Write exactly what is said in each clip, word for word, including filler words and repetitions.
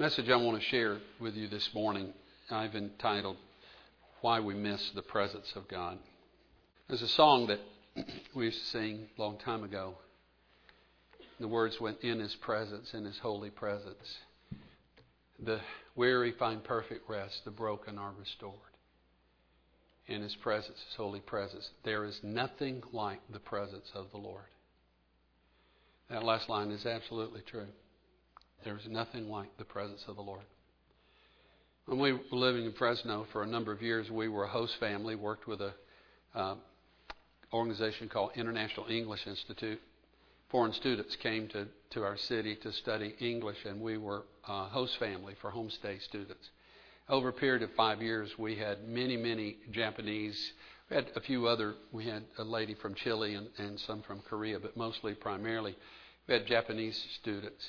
Message I want to share with you this morning, I've entitled, Why We Miss the Presence of God. There's a song that we used to sing a long time ago. The words went, in His presence, in His holy presence. The weary find perfect rest, the broken are restored. In His presence, His holy presence. There is nothing like the presence of the Lord. That last line is absolutely true. There is nothing like the presence of the Lord. When we were living in Fresno for a number of years, we were a host family, worked with a uh, organization called International English Institute. Foreign students came to, to our city to study English, and we were a host family for homestay students. Over a period of five years, we had many, many Japanese. We had a few other, we had a lady from Chile and, and some from Korea, but mostly, primarily, we had Japanese students.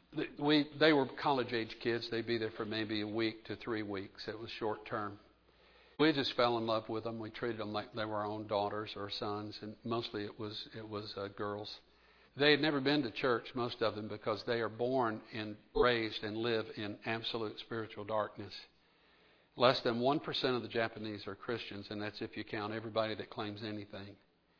We, they were college-age kids. They'd be there for maybe a week to three weeks. It was short term. We just fell in love with them. We treated them like they were our own daughters or sons, and mostly it was it was uh, girls. They had never been to church, most of them, because they are born and raised and live in absolute spiritual darkness. Less than one percent of the Japanese are Christians, and that's if you count everybody that claims anything.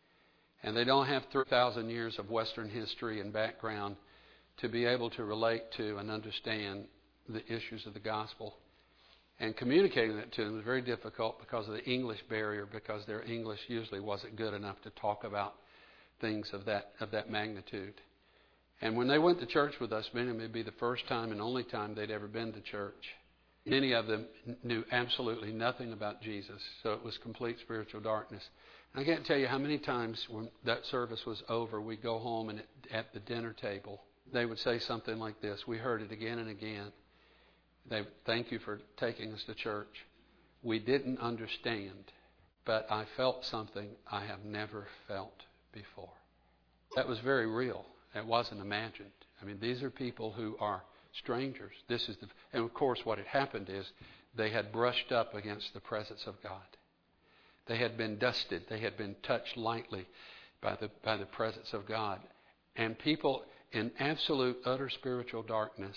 And they don't have three thousand years of Western history and background to be able to relate to and understand the issues of the gospel. And communicating that to them was very difficult because of the English barrier, because their English usually wasn't good enough to talk about things of that of that magnitude. And when they went to church with us, many of them, it'd be the first time and only time they'd ever been to church. Many of them knew absolutely nothing about Jesus, so it was complete spiritual darkness. And I can't tell you how many times when that service was over, we'd go home and at the dinner table, they would say something like this. We heard it again and again. They would, thank you for taking us to church. We didn't understand, but I felt something I have never felt before. That was very real. It wasn't imagined. I mean, these are people who are strangers. This is the, and of course what had happened is they had brushed up against the presence of God. They had been dusted. They had been touched lightly by the by the presence of God. And people in absolute, utter spiritual darkness,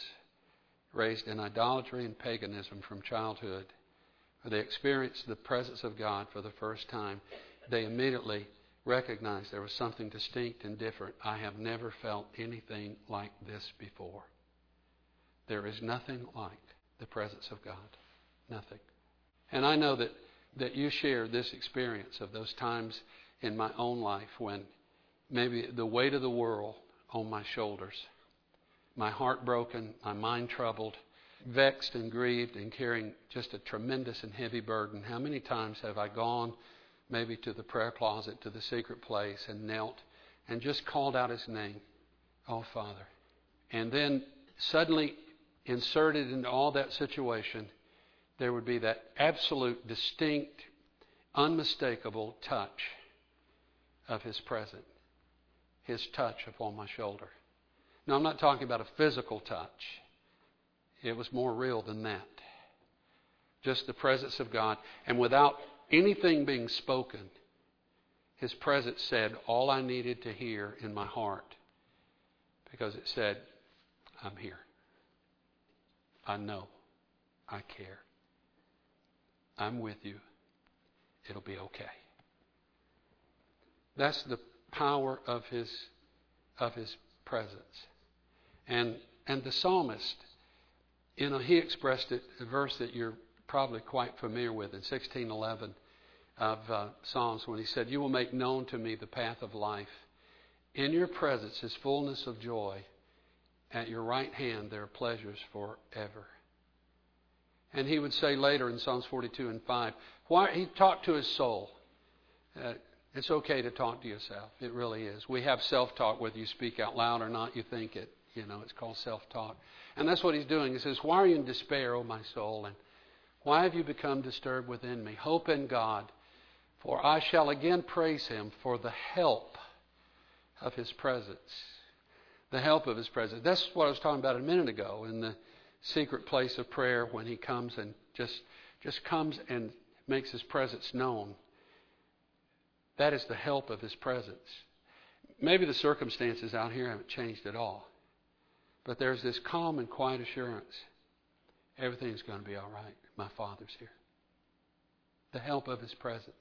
raised in idolatry and paganism from childhood, where they experienced the presence of God for the first time, they immediately recognized there was something distinct and different. I have never felt anything like this before. There is nothing like the presence of God. Nothing. And I know that, that you share this experience of those times in my own life when maybe the weight of the world on my shoulders, my heart broken, my mind troubled, vexed and grieved and carrying just a tremendous and heavy burden. How many times have I gone maybe to the prayer closet, to the secret place, and knelt and just called out His name, oh Father. And then suddenly inserted into all that situation, there would be that absolute, distinct, unmistakable touch of His presence. His touch upon my shoulder. Now, I'm not talking about a physical touch. It was more real than that. Just the presence of God. And without anything being spoken, His presence said all I needed to hear in my heart. Because it said, I'm here. I know. I care. I'm with you. It'll be okay. That's the power of his of his presence. And and the psalmist, you know, he expressed it, a verse that you're probably quite familiar with in sixteen eleven of uh, Psalms, when he said, you will make known to me the path of life. In your presence is fullness of joy. At your right hand there are pleasures forever. And he would say later in Psalms forty-two and five, why he talked to his soul. Uh, It's okay to talk to yourself. It really is. We have self-talk, whether you speak out loud or not, you think it. You know, it's called self-talk. And that's what he's doing. He says, why are you in despair, O my soul? And why have you become disturbed within me? Hope in God, for I shall again praise Him for the help of His presence. The help of His presence. That's what I was talking about a minute ago in the secret place of prayer, when He comes and just, just comes and makes His presence known. That is the help of His presence. Maybe the circumstances out here haven't changed at all. But there's this calm and quiet assurance Everything's going to be all right. My Father's here. The help of His presence.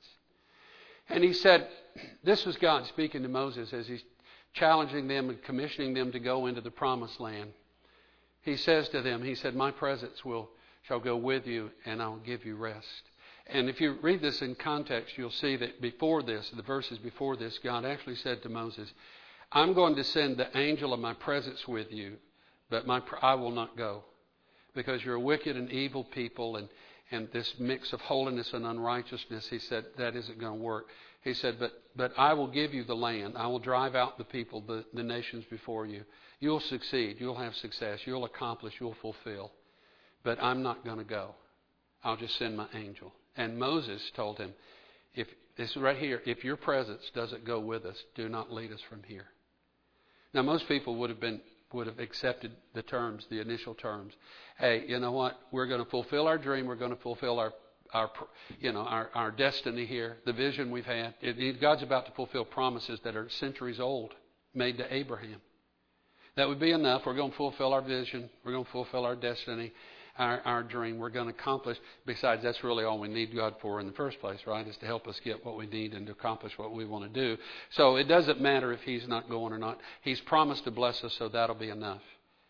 And He said, this was God speaking to Moses as He's challenging them and commissioning them to go into the promised land. He says to them, He said, my presence will shall go with you, and I will give you rest. And if you read this in context, you'll see that before this, the verses before this, God actually said to Moses, I'm going to send the angel of my presence with you, but my I will not go, because you're a wicked and evil people, and, and this mix of holiness and unrighteousness. He said, that isn't going to work. He said, but but I will give you the land. I will drive out the people, the, the nations before you. You'll succeed. You'll have success. You'll accomplish. You'll fulfill. But I'm not going to go. I'll just send my angel. And Moses told him, if this is right here, if your presence doesn't go with us, do not lead us from here. Now, most people would have been would have accepted the terms, the initial terms. Hey, you know what? We're going to fulfill our dream. We're going to fulfill our our you know our, our destiny here, the vision we've had. It, it, God's about to fulfill promises that are centuries old, made to Abraham. That would be enough. We're going to fulfill our vision. We're going to fulfill our destiny. Our, our dream, we're going to accomplish. Besides, that's really all we need God for in the first place, right? Is to help us get what we need and to accomplish what we want to do. So it doesn't matter if He's not going or not. He's promised to bless us, so that'll be enough.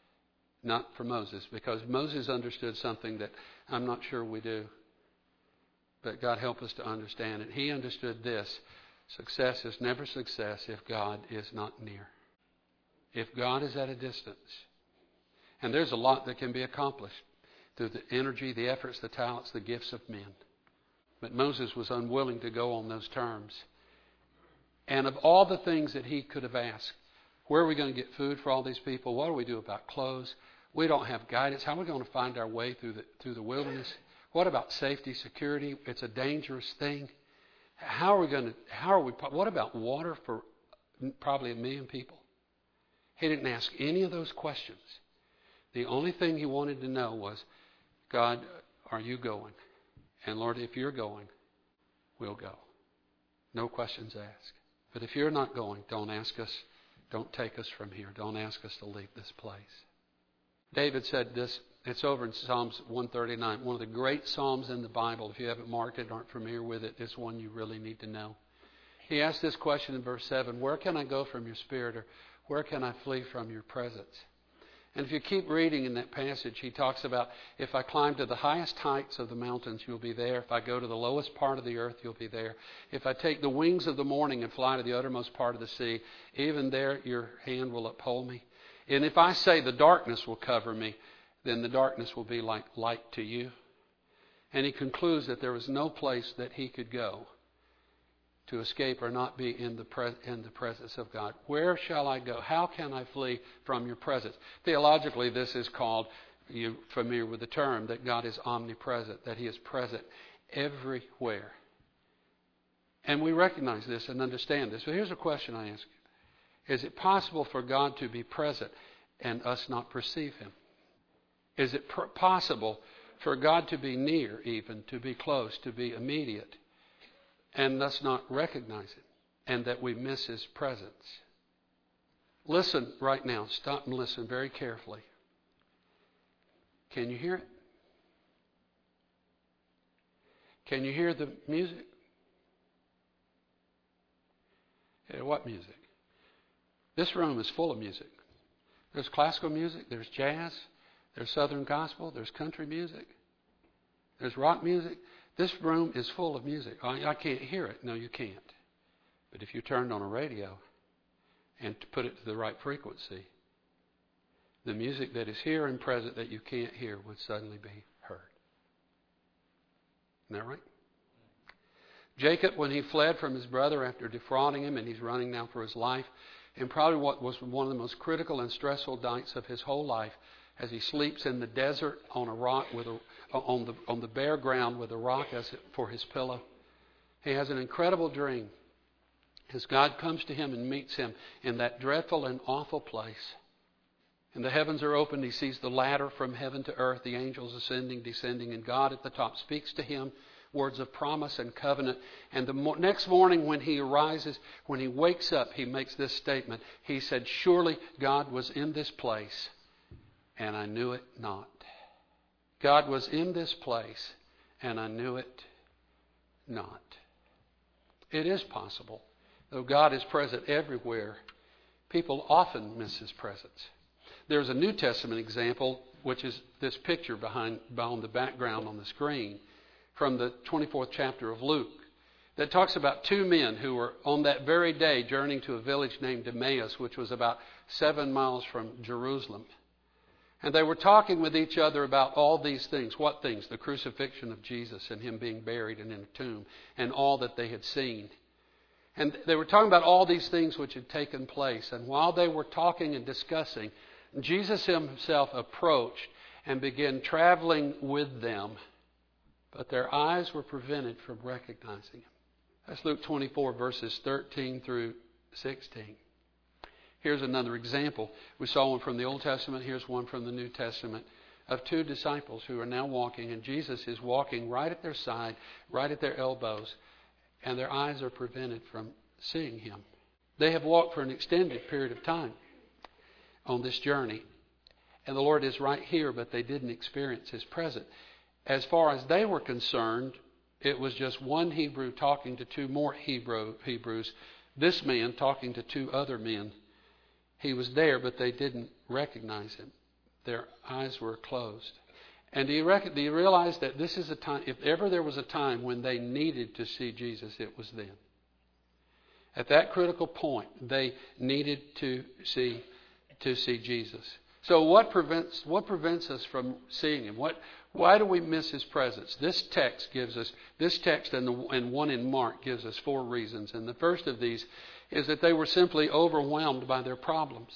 Not for Moses, because Moses understood something that I'm not sure we do. But God help us to understand it. He understood this. Success is never success if God is not near. If God is at a distance. And there's a lot that can be accomplished through the energy, the efforts, the talents, the gifts of men. But Moses was unwilling to go on those terms. And of all the things that he could have asked, where are we going to get food for all these people? What do we do about clothes? We don't have guidance. How are we going to find our way through the through the wilderness? What about safety, security? It's a dangerous thing. How are we going to, how are we, what about water for probably a million people? He didn't ask any of those questions. The only thing he wanted to know was, God, are you going? And Lord, if you're going, we'll go. No questions asked. But if you're not going, don't ask us. Don't take us from here. Don't ask us to leave this place. David said this. It's over in Psalms one thirty-nine, one of the great Psalms in the Bible. If you haven't marked it, aren't familiar with it, it's one you really need to know. He asked this question in verse seven, where can I go from your spirit, or where can I flee from your presence? And if you keep reading in that passage, he talks about, if I climb to the highest heights of the mountains, you'll be there. If I go to the lowest part of the earth, you'll be there. If I take the wings of the morning and fly to the uttermost part of the sea, even there your hand will uphold me. And if I say the darkness will cover me, then the darkness will be like light to you. And he concludes that there was no place that he could go to escape or not be in the pre- in the presence of God. Where shall I go? How can I flee from your presence? Theologically, this is called, you're familiar with the term, that God is omnipresent, that He is present everywhere. And we recognize this and understand this. But here's a question I ask you. Is it possible for God to be present and us not perceive Him? Is it pr- possible for God to be near, even, to be close, to be immediate, and thus not recognize it, and that we miss His presence? Listen right now. Stop and listen very carefully. Can you hear it? Can you hear the music? Yeah, what music? This room is full of music. There's classical music, there's jazz, there's Southern gospel, there's country music, there's rock music. This room is full of music. I, I can't hear it. No, you can't. But if you turned on a radio and to put it to the right frequency, the music that is here and present that you can't hear would suddenly be heard. Isn't that right? Jacob, when he fled from his brother after defrauding him, and he's running now for his life, and probably what was one of the most critical and stressful nights of his whole life, as he sleeps in the desert on a rock with a, on the on the bare ground with a rock as for his pillow. He has an incredible dream as God comes to him and meets him in that dreadful and awful place. And the heavens are opened. He sees the ladder from heaven to earth, the angels ascending, descending, and God at the top speaks to him words of promise and covenant. And the mo- next morning when he arises, when he wakes up, he makes this statement. He said, surely God was in this place, and I knew it not. God was in this place, and I knew it not. It is possible. Though God is present everywhere, people often miss His presence. There's a New Testament example, which is this picture behind, behind the background on the screen, from the twenty-fourth chapter of Luke, that talks about two men who were on that very day journeying to a village named Emmaus, which was about seven miles from Jerusalem. And they were talking with each other about all these things. What things? The crucifixion of Jesus and Him being buried and in a tomb and all that they had seen. And they were talking about all these things which had taken place. And while they were talking and discussing, Jesus Himself approached and began traveling with them. But their eyes were prevented from recognizing Him. That's Luke twenty-four, verses thirteen through sixteen. Here's another example. We saw one from the Old Testament. Here's one from the New Testament of two disciples who are now walking. And Jesus is walking right at their side, right at their elbows. And their eyes are prevented from seeing Him. They have walked for an extended period of time on this journey. And the Lord is right here, but they didn't experience His presence. As far as they were concerned, it was just one Hebrew talking to two more Hebrew Hebrews. This man talking to two other men. He was there, but they didn't recognize Him. Their eyes were closed. And do you, rec- do you realize that this is a time, if ever there was a time when they needed to see Jesus, it was then. At that critical point, they needed to see to see Jesus. So what prevents what prevents us from seeing Him? What why do we miss His presence? This text gives us this text and the and one in Mark gives us four reasons. And the first of these is that they were simply overwhelmed by their problems.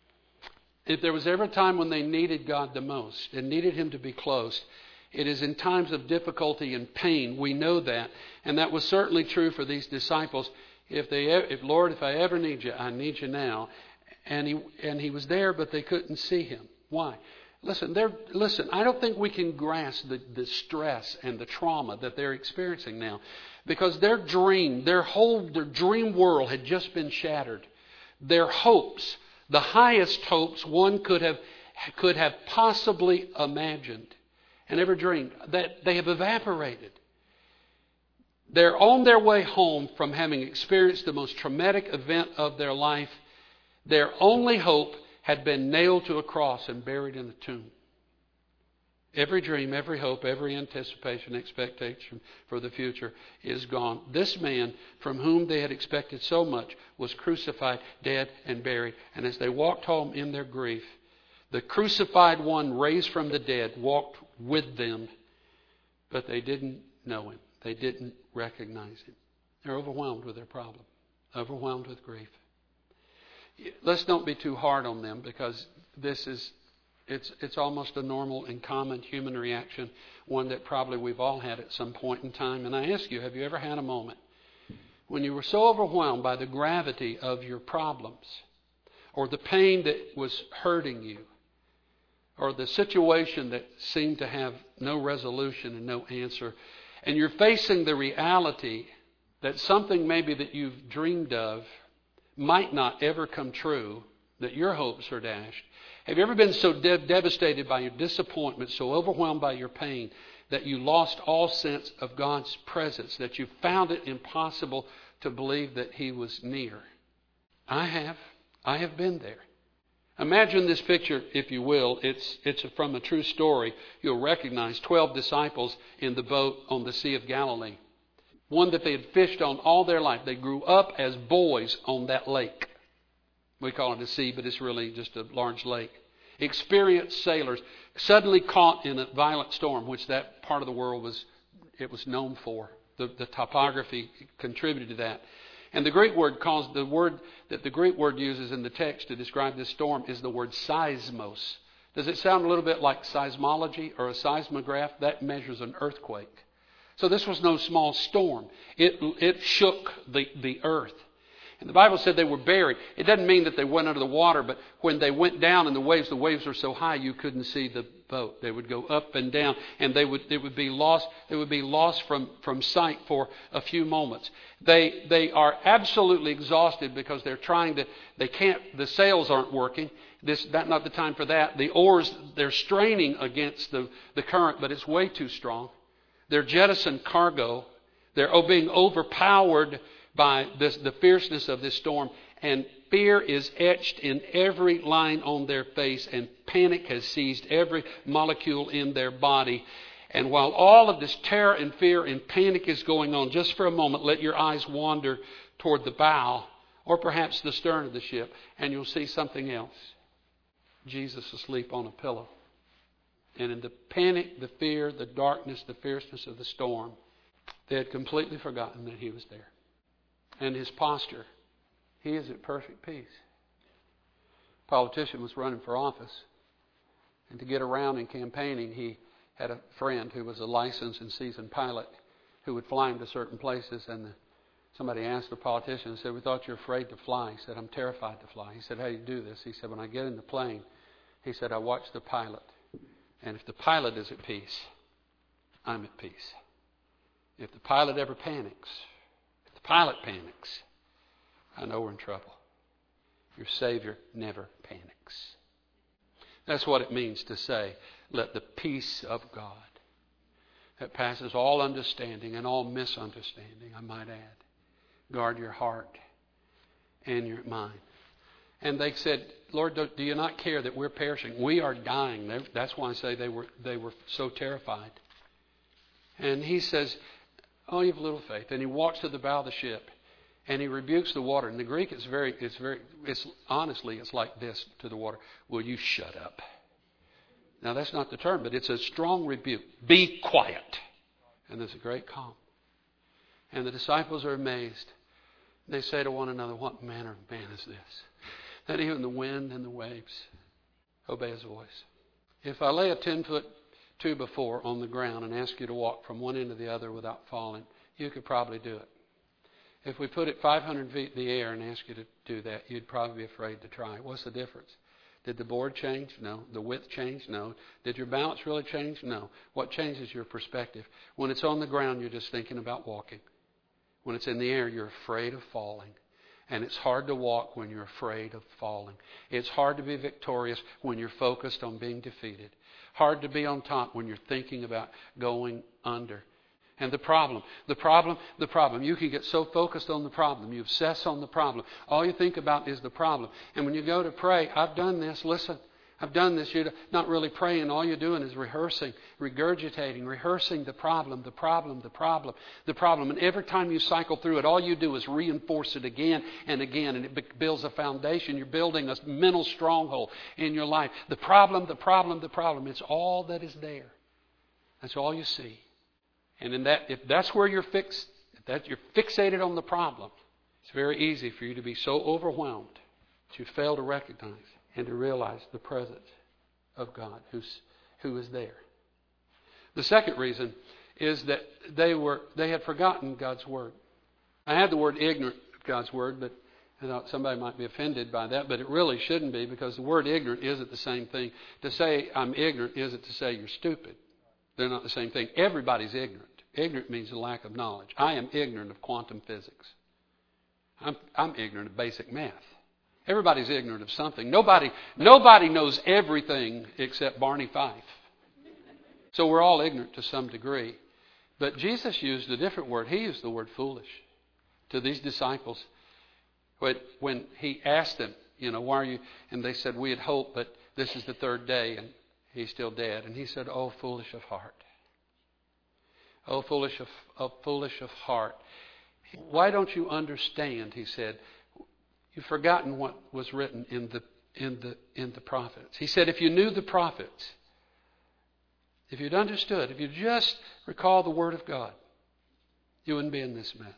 If there was ever a time when they needed God the most and needed Him to be close, it is in times of difficulty and pain. We know that. And that was certainly true for these disciples. If they, if Lord, if I ever need you, I need you now. And he and he was there, but they couldn't see Him. Why? Listen, they're, listen, I don't think we can grasp the, the stress and the trauma that they're experiencing now. Because their dream, their whole their dream world had just been shattered. Their hopes, the highest hopes one could have could have possibly imagined and ever dreamed, that they have evaporated. They're on their way home from having experienced the most traumatic event of their life. Their only hope had been nailed to a cross and buried in a tomb. Every dream, every hope, every anticipation, expectation for the future is gone. This man, from whom they had expected so much, was crucified, dead, and buried. And as they walked home in their grief, the crucified one raised from the dead walked with them, but they didn't know Him. They didn't recognize Him. They're overwhelmed with their problem, overwhelmed with grief. Let's don't be too hard on them, because this is It's it's almost a normal and common human reaction, one that probably we've all had at some point in time. And I ask you, have you ever had a moment when you were so overwhelmed by the gravity of your problems, or the pain that was hurting you, or the situation that seemed to have no resolution and no answer, and you're facing the reality that something maybe that you've dreamed of might not ever come true, that your hopes are dashed? Have you ever been so de- devastated by your disappointment, so overwhelmed by your pain, that you lost all sense of God's presence, that you found it impossible to believe that He was near? I have. I have been there. Imagine this picture, if you will. It's, it's from a true story. You'll recognize twelve disciples in the boat on the Sea of Galilee. One that they had fished on all their life. They grew up as boys on that lake. We call it a sea, but it's really just a large lake. Experienced sailors suddenly caught in a violent storm, which that part of the world was it was known for. The, the topography contributed to that. And the Greek word calls the word that the Greek word uses in the text to describe this storm is the word seismos. Does it sound a little bit like seismology or a seismograph? That measures an earthquake. So this was no small storm. It it shook the, the earth. And the Bible said they were buried. It doesn't mean that they went under the water, but when they went down in the waves, the waves were so high you couldn't see the boat. They would go up and down, and they would it would be lost. They would be lost from, from sight for a few moments. They they are absolutely exhausted because they're trying to. They can't. The sails aren't working, This that not the time for that. The oars, they're straining against the, the current, but it's way too strong. They're jettisoned cargo. They're being overpowered by this, the fierceness of this storm. And fear is etched in every line on their face. And panic has seized every molecule in their body. And while all of this terror and fear and panic is going on, just for a moment, let your eyes wander toward the bow or perhaps the stern of the ship, and you'll see something else. Jesus asleep on a pillow. And in the panic, the fear, the darkness, the fierceness of the storm, they had completely forgotten that he was there. And his posture, he is at perfect peace. A politician was running for office. And to get around in campaigning, he had a friend who was a licensed and seasoned pilot who would fly him to certain places. And the, somebody asked the politician and said, "We thought you're afraid to fly." He said, "I'm terrified to fly." He said, "How do you do this?" He said, "When I get in the plane," he said, "I watch the pilot. And if the pilot is at peace, I'm at peace. If the pilot ever panics, if the pilot panics, I know we're in trouble. Your Savior never panics." That's what it means to say, "Let the peace of God that passes all understanding and all misunderstanding," I might add, "guard your heart and your mind." And they said, "Lord, do you not care that we're perishing? We are dying." That's why I say they were they were so terrified. And he says, "Oh, you have little faith." And he walks to the bow of the ship and he rebukes the water. In the Greek, it's very, it's very, it's honestly, it's like this to the water: "Will you shut up?" Now, that's not the term, but it's a strong rebuke. Be quiet. And there's a great calm. And the disciples are amazed. They say to one another, "What manner of man is this, that even the wind and the waves obey his voice?" If I lay a ten-foot two by four on the ground and ask you to walk from one end to the other without falling, you could probably do it. If we put it five hundred feet in the air and ask you to do that, you'd probably be afraid to try. What's the difference? Did the board change? No. The width change? No. Did your balance really change? No. What changes your perspective? When it's on the ground, you're just thinking about walking. When it's in the air, you're afraid of falling. And it's hard to walk when you're afraid of falling. It's hard to be victorious when you're focused on being defeated. Hard to be on top when you're thinking about going under. And the problem, the problem, the problem. You can get so focused on the problem. You obsess on the problem. All you think about is the problem. And when you go to pray, I've done this. Listen, I've done this. You're not really praying. All you're doing is rehearsing, regurgitating, rehearsing the problem, the problem, the problem, the problem. And every time you cycle through it, all you do is reinforce it again and again. And it builds a foundation. You're building a mental stronghold in your life. The problem, the problem, the problem. It's all that is there. That's all you see. And in that, if that's where you're fixed, if that you're fixated on the problem, it's very easy for you to be so overwhelmed that you fail to recognize and to realize the presence of God who's, who is there. The second reason is that they were they had forgotten God's Word. I had the word ignorant of God's Word, but I thought somebody might be offended by that, but it really shouldn't be, because the word ignorant isn't the same thing. To say I'm ignorant isn't to say you're stupid. They're not the same thing. Everybody's ignorant. Ignorant means a lack of knowledge. I am ignorant of quantum physics. I'm, I'm ignorant of basic math. Everybody's ignorant of something. Nobody, nobody knows everything except Barney Fife. So we're all ignorant to some degree. But Jesus used a different word. He used the word foolish to these disciples. When, when he asked them, you know, why are you? And they said, we had hoped, but this is the third day and he's still dead. And he said, oh, foolish of heart. Oh, foolish of, oh, foolish of heart. Why don't you understand, he said, you've forgotten what was written in the in the in the prophets. He said, if you knew the prophets, if you'd understood, if you just recall the Word of God, you wouldn't be in this mess.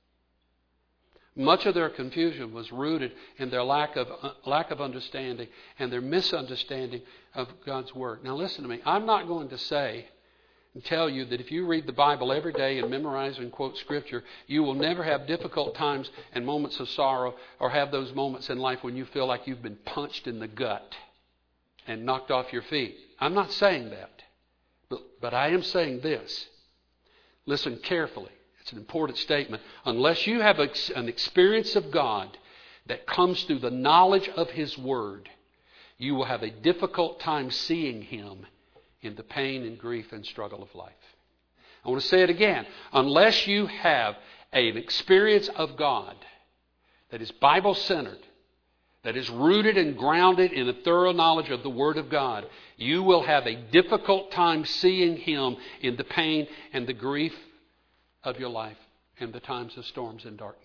Much of their confusion was rooted in their lack of uh, lack of understanding and their misunderstanding of God's Word. Now listen to me. I'm not going to say and tell you that if you read the Bible every day and memorize and quote Scripture, you will never have difficult times and moments of sorrow, or have those moments in life when you feel like you've been punched in the gut and knocked off your feet. I'm not saying that. But, but I am saying this. Listen carefully. It's an important statement. Unless you have an experience of God that comes through the knowledge of His Word, you will have a difficult time seeing Him in the pain and grief and struggle of life. I want to say it again. Unless you have an experience of God that is Bible-centered, that is rooted and grounded in a thorough knowledge of the Word of God, you will have a difficult time seeing Him in the pain and the grief of your life and the times of storms and darkness.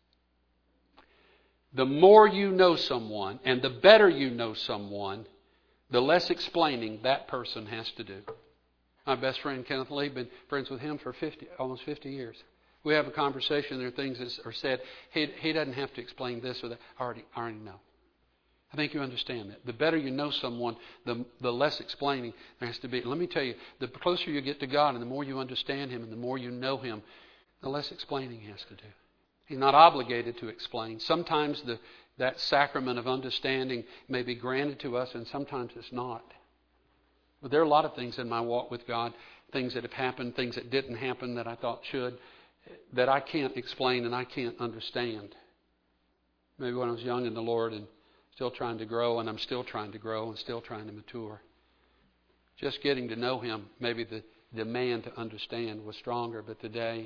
The more you know someone and the better you know someone, the less explaining that person has to do. My best friend Kenneth Lee, been friends with him for fifty, almost fifty years. We have a conversation, there are things that are said. He, he doesn't have to explain this or that. I already, I already know. I think you understand that. The better you know someone, the, the less explaining there has to be. Let me tell you, the closer you get to God and the more you understand Him and the more you know Him, the less explaining He has to do. He's not obligated to explain. Sometimes the, that sacrament of understanding may be granted to us and sometimes it's not. But there are a lot of things in my walk with God, things that have happened, things that didn't happen that I thought should, that I can't explain and I can't understand. Maybe when I was young in the Lord and still trying to grow, and I'm still trying to grow and still trying to mature. Just getting to know Him, maybe the demand to understand was stronger, but today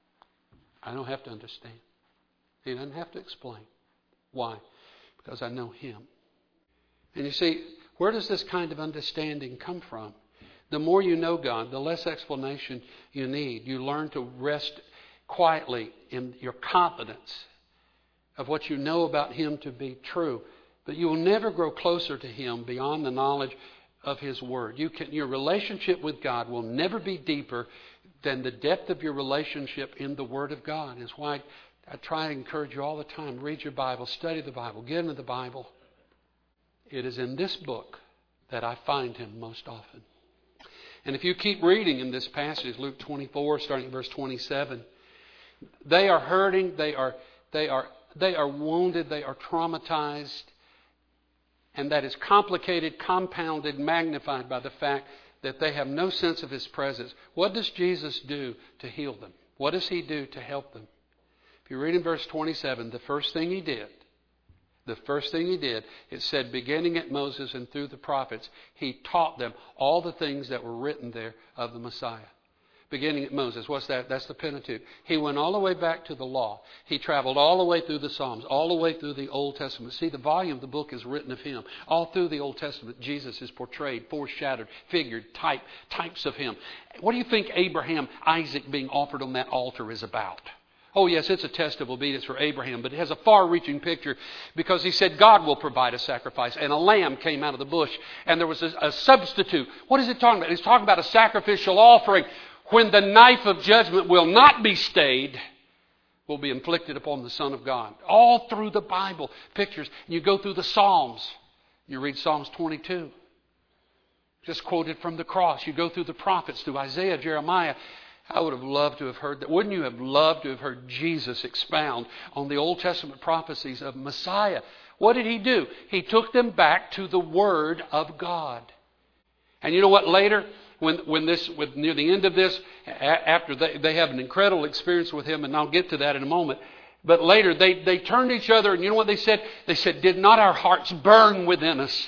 I don't have to understand. He doesn't have to explain. Why? Because I know Him. And you see, where does this kind of understanding come from? The more you know God, the less explanation you need. You learn to rest quietly in your confidence of what you know about Him to be true. But you will never grow closer to Him beyond the knowledge of His Word. You can, your relationship with God will never be deeper than the depth of your relationship in the Word of God. That's why I try to encourage you all the time. Read your Bible, study the Bible, get into the Bible. It is in this book that I find Him most often. And if you keep reading in this passage, Luke twenty-four, starting at verse twenty-seven, they are hurting, they are, they are, they are wounded, they are traumatized. And that is complicated, compounded, magnified by the fact that they have no sense of His presence. What does Jesus do to heal them? What does He do to help them? If you read in verse twenty-seven, the first thing He did, the first thing He did, it said, beginning at Moses and through the prophets, He taught them all the things that were written there of the Messiah. Beginning at Moses. What's that? That's the Pentateuch. He went all the way back to the law. He traveled all the way through the Psalms, all the way through the Old Testament. See, the volume of the book is written of Him. All through the Old Testament, Jesus is portrayed, foreshadowed, figured, type, types of Him. What do you think Abraham, Isaac being offered on that altar is about? Oh, yes, it's a test of obedience for Abraham, but it has a far-reaching picture because he said God will provide a sacrifice, and a lamb came out of the bush, and there was a, a substitute. What is it talking about? He's talking about a sacrificial offering when the knife of judgment will not be stayed, will be inflicted upon the Son of God. All through the Bible, pictures. You go through the Psalms. You read Psalms twenty-two. Just quoted from the cross. You go through the prophets, through Isaiah, Jeremiah. I would have loved to have heard that. Wouldn't you have loved to have heard Jesus expound on the Old Testament prophecies of Messiah? What did He do? He took them back to the Word of God. And you know what? Later, when when this, with near the end of this, a- after they, they have an incredible experience with Him, and I'll get to that in a moment. But later, they, they turned to each other, and you know what they said? They said, did not our hearts burn within us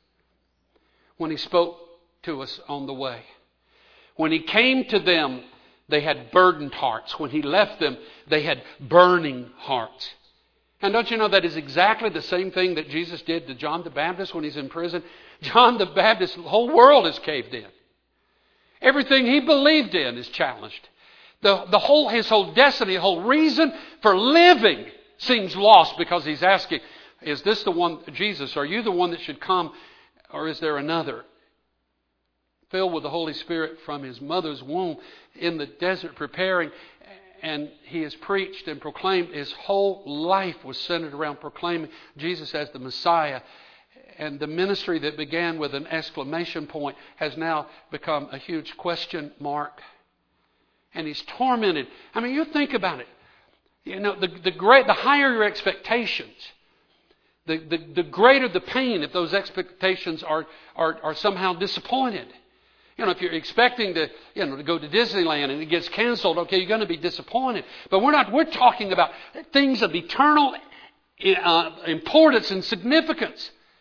when He spoke to us on the way? When He came to them, they had burdened hearts. When He left them, they had burning hearts. And don't you know that is exactly the same thing that Jesus did to John the Baptist when he's in prison? John the Baptist, the whole world is caved in. Everything he believed in is challenged. The, the whole, his whole destiny, the whole reason for living seems lost because he's asking, is this the one, Jesus, are you the one that should come, or is there another? Filled with the Holy Spirit from His mother's womb in the desert preparing, and He has preached and proclaimed. His whole life was centered around proclaiming Jesus as the Messiah. And the ministry that began with an exclamation point has now become a huge question mark. And he's tormented. I mean, you think about it. You know, the, the great, the higher your expectations, the, the, the greater the pain if those expectations are, are, are somehow disappointed. You know, if you're expecting to, you know, to go to Disneyland and it gets canceled, okay, you're going to be disappointed. But we're not, we're talking about things of eternal uh, importance and significance.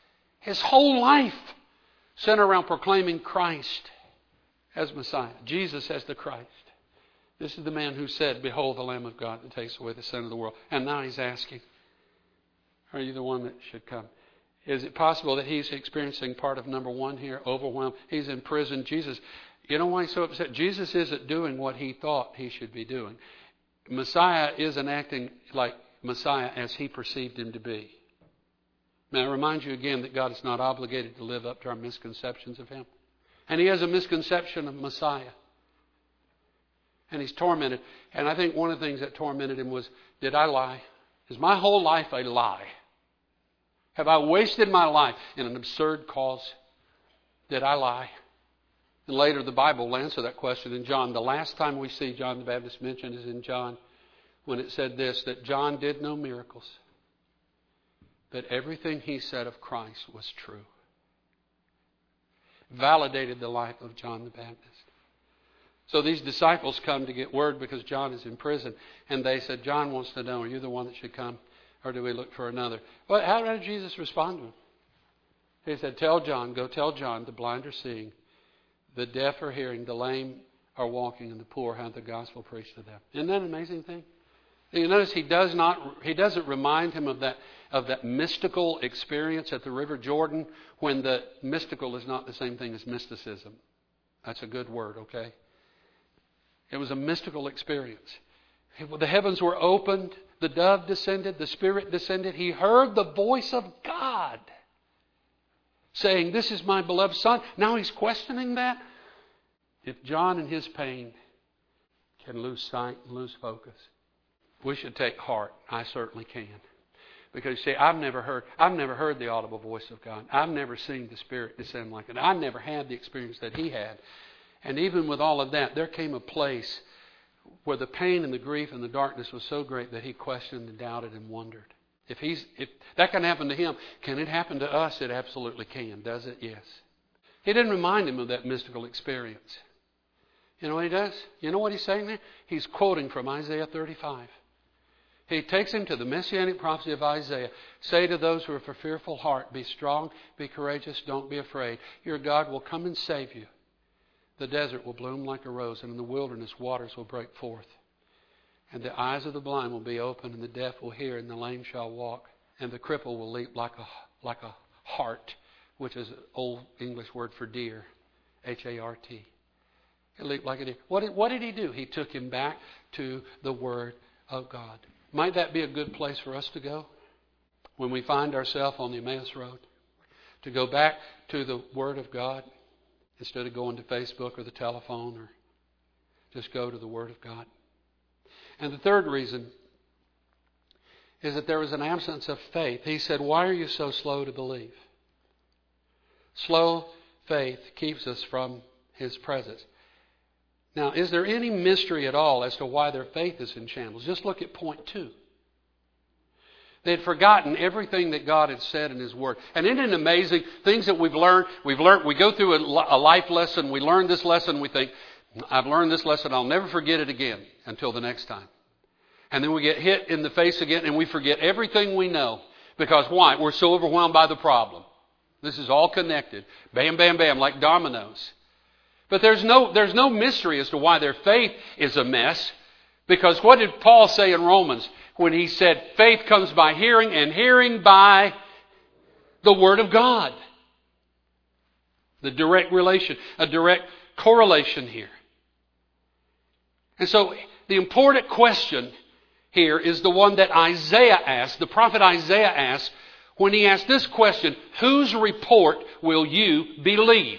His whole life centered around proclaiming Christ as Messiah. Jesus as the Christ. This is the man who said, "Behold the Lamb of God that takes away the sin of the world." And now he's asking, are you the one that should come? Is it possible that he's experiencing part of number one here, overwhelmed? He's in prison. Jesus, you know why he's so upset? Jesus isn't doing what he thought he should be doing. Messiah isn't acting like Messiah as he perceived him to be. May I remind you again that God is not obligated to live up to our misconceptions of him. And he has a misconception of Messiah. And he's tormented. And I think one of the things that tormented him was, did I lie? Is my whole life a lie? Have I wasted my life in an absurd cause? Did I lie? And later the Bible will answer that question in John. The last time we see John the Baptist mentioned is in John, when it said this, that John did no miracles, but everything he said of Christ was true. Validated the life of John the Baptist. So these disciples come to get word because John is in prison. And they said, John wants to know, are you the one that should come? Or do we look for another? Well, how did Jesus respond to him? He said, tell John, go tell John, the blind are seeing, the deaf are hearing, the lame are walking, and the poor have the gospel preached to them. Isn't that an amazing thing? You notice he does not, he doesn't remind him of that, of that mystical experience at the River Jordan, when the mystical is not the same thing as mysticism. That's a good word, okay? It was a mystical experience. The heavens were opened, the dove descended, the Spirit descended. He heard the voice of God saying, this is my beloved Son. Now he's questioning that. If John in his pain can lose sight and lose focus, we should take heart. I certainly can. Because you see, I've never heard I've never heard the audible voice of God. I've never seen the Spirit descend like that. I never had the experience that he had. And even with all of that, there came a place where the pain and the grief and the darkness was so great that he questioned and doubted and wondered. If he's if that can happen to him, can it happen to us? It absolutely can. Does it? Yes. He didn't remind him of that mystical experience. You know what he does? You know what he's saying there? He's quoting from Isaiah thirty-five. He takes him to the messianic prophecy of Isaiah. Say to those who are for fearful heart, be strong, be courageous, don't be afraid. Your God will come and save you. The desert will bloom like a rose, and in the wilderness waters will break forth. And the eyes of the blind will be open, and the deaf will hear, and the lame shall walk, and the cripple will leap like a like a hart, which is an old English word for deer, H A R T. He'll leap like a deer. What did, what did he do? He took him back to the Word of God. Might that be a good place for us to go when we find ourselves on the Emmaus Road? To go back to the Word of God instead of going to Facebook or the telephone, or just go to the Word of God. And the third reason is that there was an absence of faith. He said, why are you so slow to believe? Slow faith keeps us from His presence. Now, is there any mystery at all as to why their faith is in shambles? Just look at point two. They had forgotten everything that God had said in His Word. And isn't it amazing? Things that we've learned, we've learned, we go through a life lesson, we learn this lesson, we think, I've learned this lesson, I'll never forget it again until the next time. And then we get hit in the face again and we forget everything we know. Because why? We're so overwhelmed by the problem. This is all connected. Bam, bam, bam, like dominoes. But there's no, there's no mystery as to why their faith is a mess. Because what did Paul say in Romans when he said faith comes by hearing, and hearing by the Word of God? The direct relation, a direct correlation here. And so the important question here is the one that Isaiah asked, the prophet Isaiah asked, when he asked this question, whose report will you believe?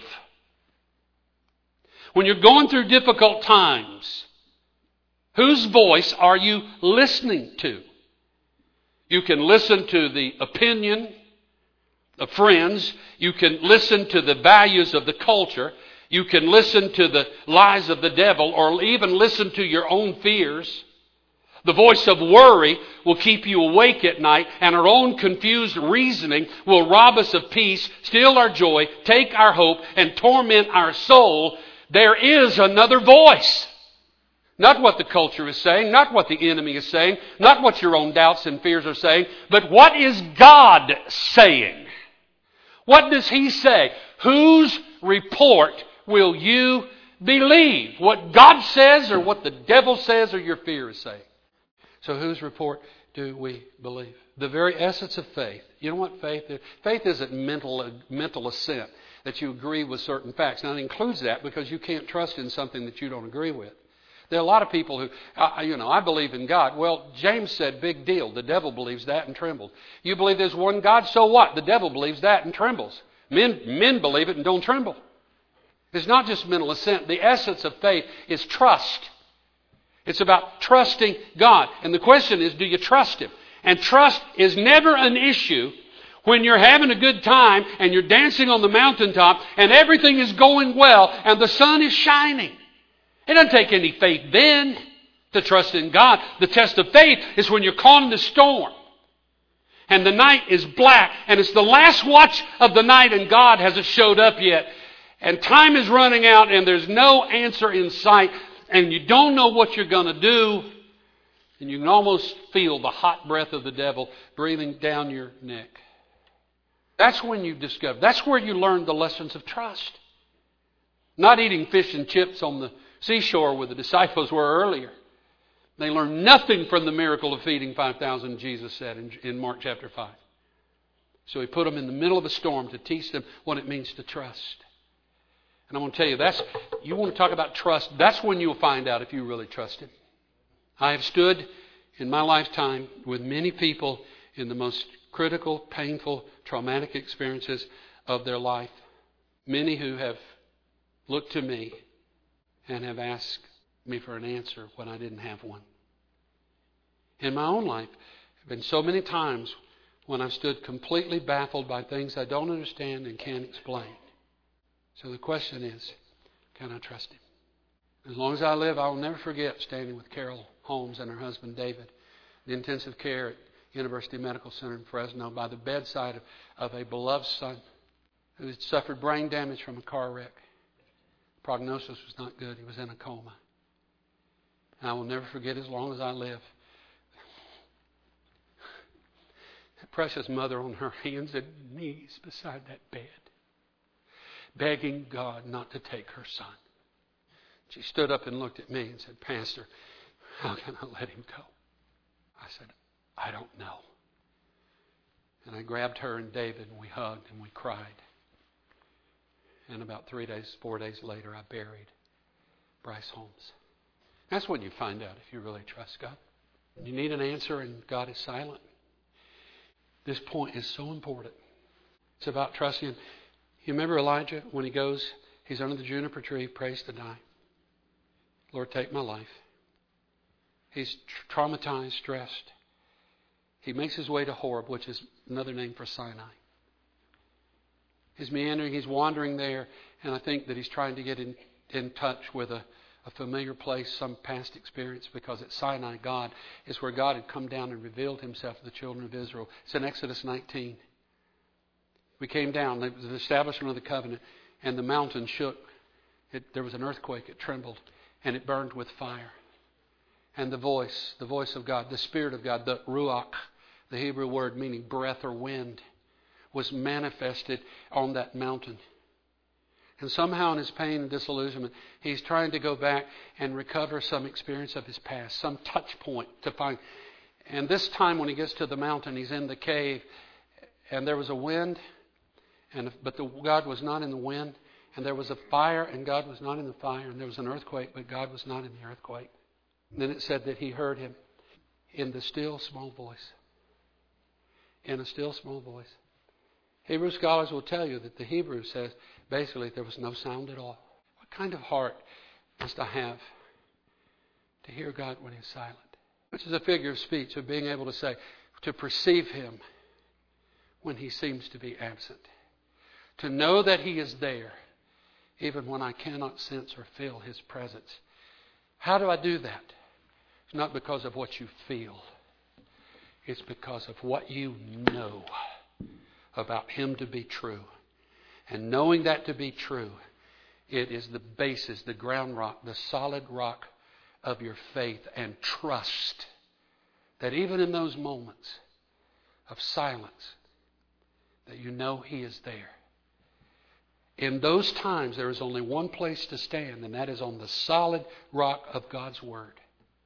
When you're going through difficult times, whose voice are you listening to? You can listen to the opinion of friends. You can listen to the values of the culture. You can listen to the lies of the devil, or even listen to your own fears. The voice of worry will keep you awake at night, and our own confused reasoning will rob us of peace, steal our joy, take our hope, and torment our soul. There is another voice. Not what the culture is saying, not what the enemy is saying, not what your own doubts and fears are saying, but what is God saying? What does he say? Whose report will you believe? What God says or what the devil says or your fear is saying? So whose report do we believe? The very essence of faith. You know what faith is? Faith isn't mental, mental assent, that you agree with certain facts. Now it includes that because you can't trust in something that you don't agree with. There are a lot of people who, uh, you know, I believe in God. Well, James said, big deal. The devil believes that and trembles. You believe there's one God, so what? The devil believes that and trembles. Men, men believe it and don't tremble. It's not just mental assent. The essence of faith is trust. It's about trusting God. And the question is, do you trust Him? And trust is never an issue when you're having a good time and you're dancing on the mountaintop and everything is going well and the sun is shining. It doesn't take any faith then to trust in God. The test of faith is when you're caught in the storm and the night is black and it's the last watch of the night and God hasn't showed up yet. And time is running out and there's no answer in sight and you don't know what you're going to do. And you can almost feel the hot breath of the devil breathing down your neck. That's when you discover. That's where you learn the lessons of trust. Not eating fish and chips on the seashore where the disciples were earlier. They learned nothing from the miracle of feeding five thousand, Jesus said in, in Mark chapter five. So He put them in the middle of a storm to teach them what it means to trust. And I want to tell you, that's you want to talk about trust, that's when you'll find out if you really trust Him. I have stood in my lifetime with many people in the most critical, painful, traumatic experiences of their life. Many who have looked to me and have asked me for an answer when I didn't have one. In my own life, there have been so many times when I've stood completely baffled by things I don't understand and can't explain. So the question is, can I trust Him? As long as I live, I will never forget standing with Carol Holmes and her husband David, the intensive care at University Medical Center in Fresno, by the bedside of, of a beloved son who had suffered brain damage from a car wreck. Prognosis was not good. He was in a coma. And I will never forget as long as I live. That precious mother on her hands and knees beside that bed, begging God not to take her son. She stood up and looked at me and said, Pastor, how can I let him go? I said, I don't know. And I grabbed her and David and we hugged and we cried. And about three days, four days later, I buried Bryce Holmes. That's when you find out if you really trust God. You need an answer and God is silent. This point is so important. It's about trusting Him. You remember Elijah when he goes, he's under the juniper tree, prays to die. Lord, take my life. He's traumatized, stressed. He makes his way to Horeb, which is another name for Sinai. He's meandering, he's wandering there, and I think that he's trying to get in, in touch with a, a familiar place, some past experience, because at Sinai, God is where God had come down and revealed Himself to the children of Israel. It's in Exodus nineteen. We came down, it was the establishment of the covenant, and the mountain shook. It, there was an earthquake, it trembled, and it burned with fire. And the voice, the voice of God, the Spirit of God, the Ruach, the Hebrew word meaning breath or wind, was manifested on that mountain. And somehow in his pain and disillusionment, he's trying to go back and recover some experience of his past, some touch point to find. And this time when he gets to the mountain, he's in the cave, and there was a wind, and but the, God was not in the wind. And there was a fire, and God was not in the fire. And there was an earthquake, but God was not in the earthquake. And then it said that he heard Him in the still small voice. In a still small voice. Hebrew scholars will tell you that the Hebrew says basically there was no sound at all. What kind of heart must I have to hear God when He's silent? Which is a figure of speech of being able to say, to perceive Him when He seems to be absent. To know that He is there even when I cannot sense or feel His presence. How do I do that? It's not because of what you feel. It's because of what you know about Him to be true. And knowing that to be true, it is the basis, the ground rock, the solid rock of your faith and trust that even in those moments of silence, that you know He is there. In those times, there is only one place to stand, and that is on the solid rock of God's Word.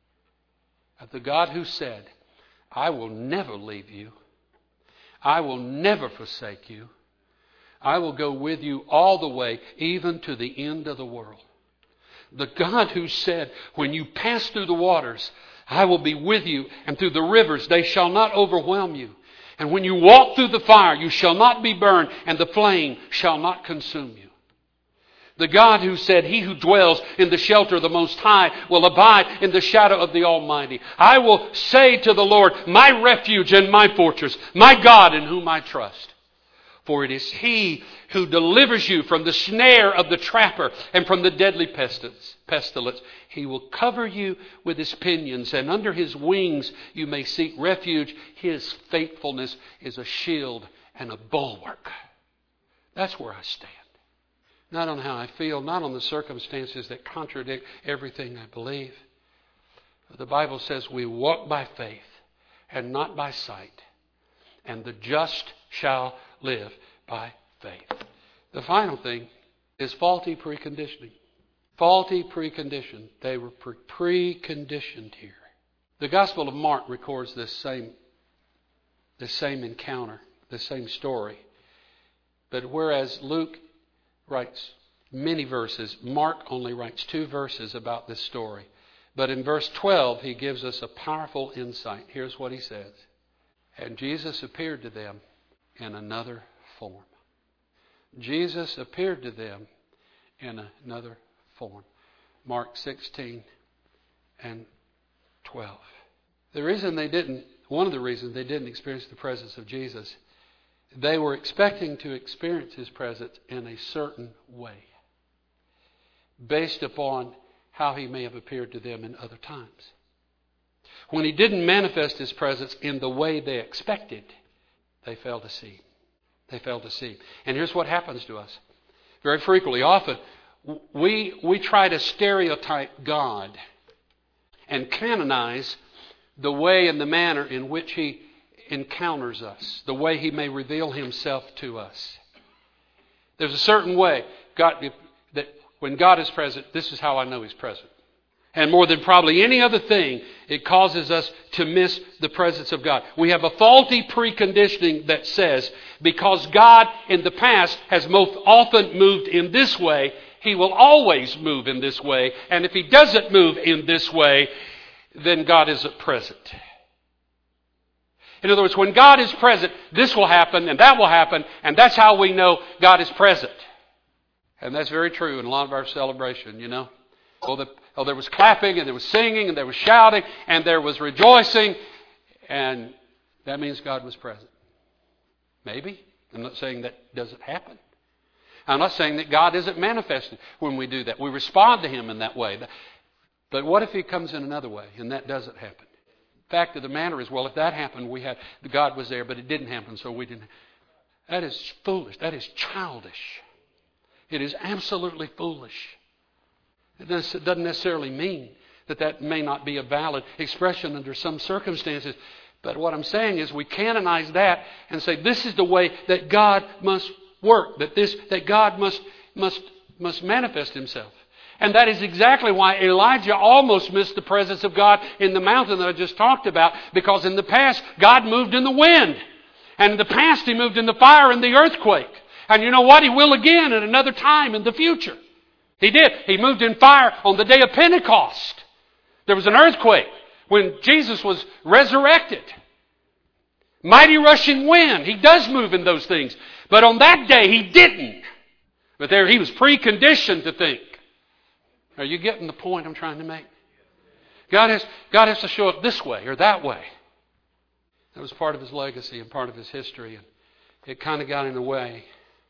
Of the God who said, I will never leave you. I will never forsake you. I will go with you all the way, even to the end of the world. The God who said, when you pass through the waters, I will be with you, and through the rivers they shall not overwhelm you. And when you walk through the fire, you shall not be burned, and the flame shall not consume you. The God who said, he who dwells in the shelter of the Most High will abide in the shadow of the Almighty. I will say to the Lord, my refuge and my fortress, my God in whom I trust. For it is He who delivers you from the snare of the trapper and from the deadly pestilence. He will cover you with His pinions, and under His wings you may seek refuge. His faithfulness is a shield and a bulwark. That's where I stand. Not on how I feel, not on the circumstances that contradict everything I believe. The Bible says we walk by faith and not by sight, and the just shall live by faith. The final thing is faulty preconditioning. Faulty precondition. They were pre- preconditioned here. The Gospel of Mark records this same, this same encounter, this same story. But whereas Luke writes many verses, Mark only writes two verses about this story. But in verse twelve, he gives us a powerful insight. Here's what he says. And Jesus appeared to them in another form. Jesus appeared to them in another form. Mark sixteen and twelve. The reason they didn't, one of the reasons they didn't experience the presence of Jesus, they were expecting to experience His presence in a certain way, based upon how He may have appeared to them in other times. When He didn't manifest His presence in the way they expected, they failed to see. They failed to see. And here's what happens to us. Very frequently, often, we, we try to stereotype God and canonize the way and the manner in which He encounters us, the way He may reveal Himself to us. There's a certain way God, that when God is present, this is how I know He's present. And more than probably any other thing, it causes us to miss the presence of God. We have a faulty preconditioning that says, because God in the past has most often moved in this way, He will always move in this way. And if He doesn't move in this way, then God isn't present. In other words, when God is present, this will happen and that will happen, and that's how we know God is present. And that's very true in a lot of our celebration, you know. Oh, the, oh, there was clapping, and there was singing, and there was shouting, and there was rejoicing, and that means God was present. Maybe. I'm not saying that doesn't happen. I'm not saying that God isn't manifested when we do that. We respond to Him in that way. But what if He comes in another way, and that doesn't happen? The fact of the matter is, well, if that happened, we had God was there, but it didn't happen, so we didn't. That is foolish. That is childish. It is absolutely foolish. It doesn't necessarily mean that that may not be a valid expression under some circumstances. But what I'm saying is we canonize that and say this is the way that God must work, that this that God must must must manifest Himself. And that is exactly why Elijah almost missed the presence of God in the mountain that I just talked about, because in the past God moved in the wind. And in the past He moved in the fire and the earthquake. And you know what? He will again at another time in the future. He did. He moved in fire on the day of Pentecost. There was an earthquake when Jesus was resurrected. Mighty rushing wind. He does move in those things. But on that day, He didn't. But there He was preconditioned to think. Are you getting the point I'm trying to make? God has, God has to show up this way or that way. That was part of His legacy and part of His history. And it kind of got in the way.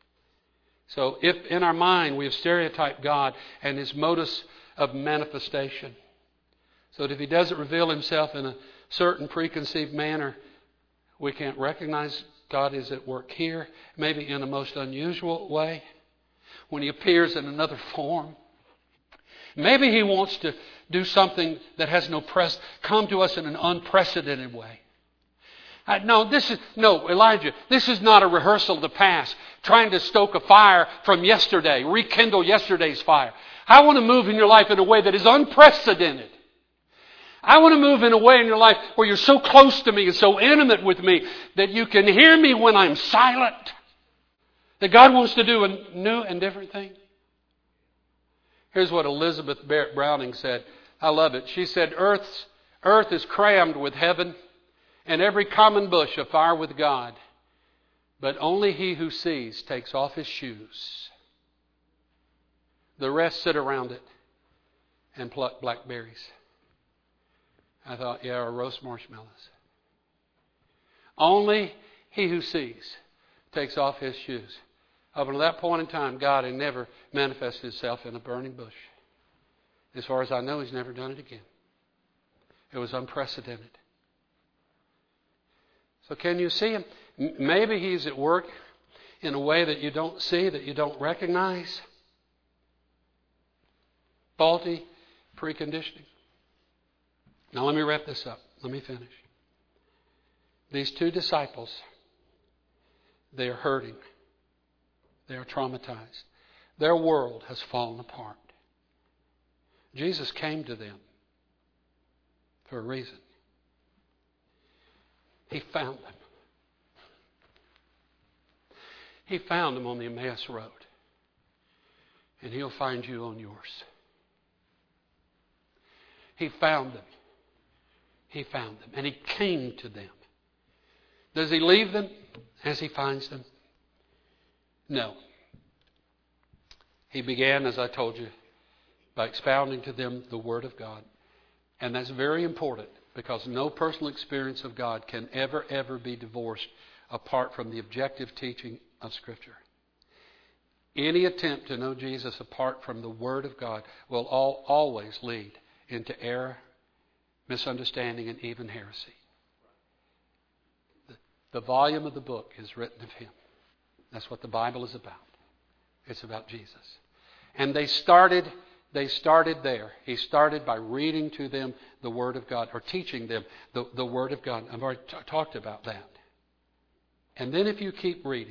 So if in our mind we have stereotyped God and His modus of manifestation, so that if He doesn't reveal Himself in a certain preconceived manner, we can't recognize God is at work here, maybe in a most unusual way, when He appears in another form. Maybe He wants to do something that has no press, come to us in an unprecedented way. I, no, this is, no, Elijah, this is not a rehearsal of the past, trying to stoke a fire from yesterday, rekindle yesterday's fire. I want to move in your life in a way that is unprecedented. I want to move in a way in your life where you're so close to me and so intimate with me that you can hear me when I'm silent. That God wants to do a new and different thing. Here's what Elizabeth Barrett Browning said. I love it. She said, Earth's, earth is crammed with heaven, and every common bush afire with God. But only he who sees takes off his shoes. The rest sit around it and pluck blackberries. I thought, yeah, or roast marshmallows. Only he who sees takes off his shoes. Up until that point in time, God had never manifested himself in a burning bush. As far as I know, he's never done it again. It was unprecedented. So can you see him? Maybe he's at work in a way that you don't see, that you don't recognize. Faulty preconditioning. Now let me wrap this up. Let me finish. These two disciples, they are hurting. They are traumatized. Their world has fallen apart. Jesus came to them for a reason. He found them. He found them on the Emmaus Road. And he'll find you on yours. He found them. He found them. And he came to them. Does he leave them as he finds them? No. He began, as I told you, by expounding to them the Word of God. And that's very important because no personal experience of God can ever, ever be divorced apart from the objective teaching of Scripture. Any attempt to know Jesus apart from the Word of God will all, always lead into error, misunderstanding, and even heresy. The, the volume of the book is written of Him. That's what the Bible is about. It's about Jesus. And they started, they started there. He started by reading to them the Word of God, or teaching them the, the Word of God. I've already t- talked about that. And then if you keep reading,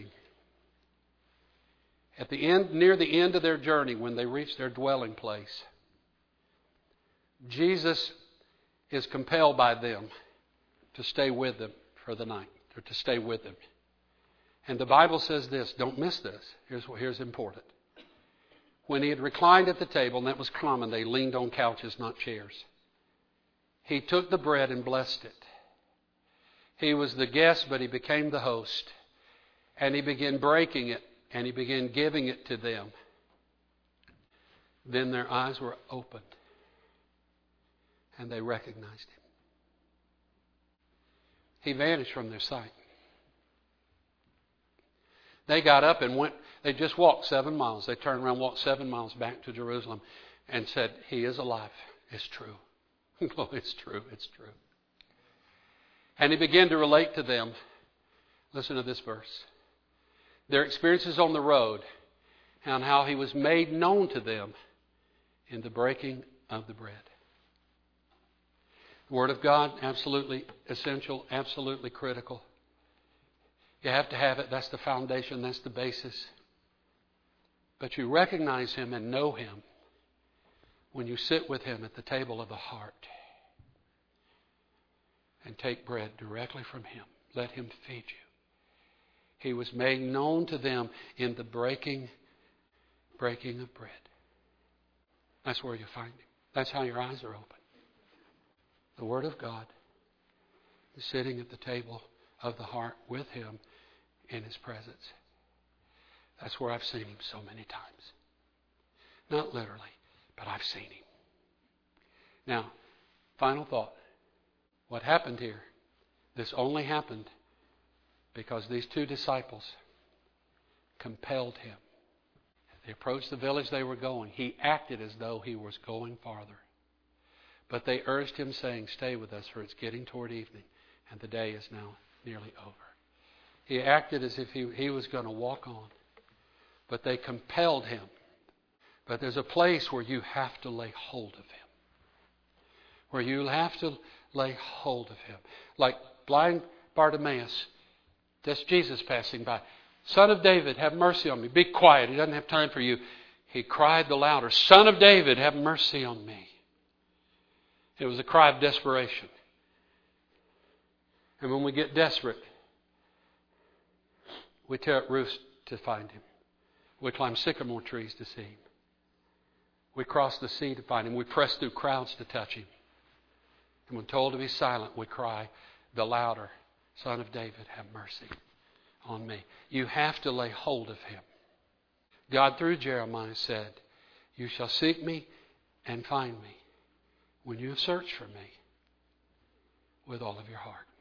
at the end, near the end of their journey, when they reach their dwelling place, Jesus is compelled by them to stay with them for the night, or to stay with them. And the Bible says this, don't miss this. Here's, here's important. When he had reclined at the table, and that was common, they leaned on couches, not chairs. He took the bread and blessed it. He was the guest, but he became the host. And he began breaking it, and he began giving it to them. Then their eyes were opened, and they recognized him. He vanished from their sight. They got up and went, they just walked seven miles. They turned around, walked seven miles back to Jerusalem and said, He is alive. It's true. Oh, it's true. It's true. And he began to relate to them. Listen to this verse. Their experiences on the road and how he was made known to them in the breaking of the bread. The Word of God, absolutely essential, absolutely critical. You have to have it. That's the foundation. That's the basis. But you recognize Him and know Him when you sit with Him at the table of the heart and take bread directly from Him. Let Him feed you. He was made known to them in the breaking, breaking of bread. That's where you find Him. That's how your eyes are open. The Word of God is sitting at the table of the heart with Him in His presence. That's where I've seen Him so many times. Not literally, but I've seen Him. Now, final thought. What happened here? This only happened because these two disciples compelled Him. They approached the village they were going. He acted as though He was going farther. But they urged Him, saying, Stay with us, for it's getting toward evening, and the day is now nearly over. He acted as if he, he was going to walk on. But they compelled Him. But there's a place where you have to lay hold of Him. Where you'll have to lay hold of Him. Like blind Bartimaeus. That's Jesus passing by. Son of David, have mercy on me. Be quiet. He doesn't have time for you. He cried the louder, Son of David, have mercy on me. It was a cry of desperation. And when we get desperate, we tear up roofs to find Him. We climb sycamore trees to see Him. We cross the sea to find Him. We press through crowds to touch Him. And when told to be silent, we cry the louder, Son of David, have mercy on me. You have to lay hold of Him. God, through Jeremiah, said, you shall seek me and find me when you have searched for me with all of your heart.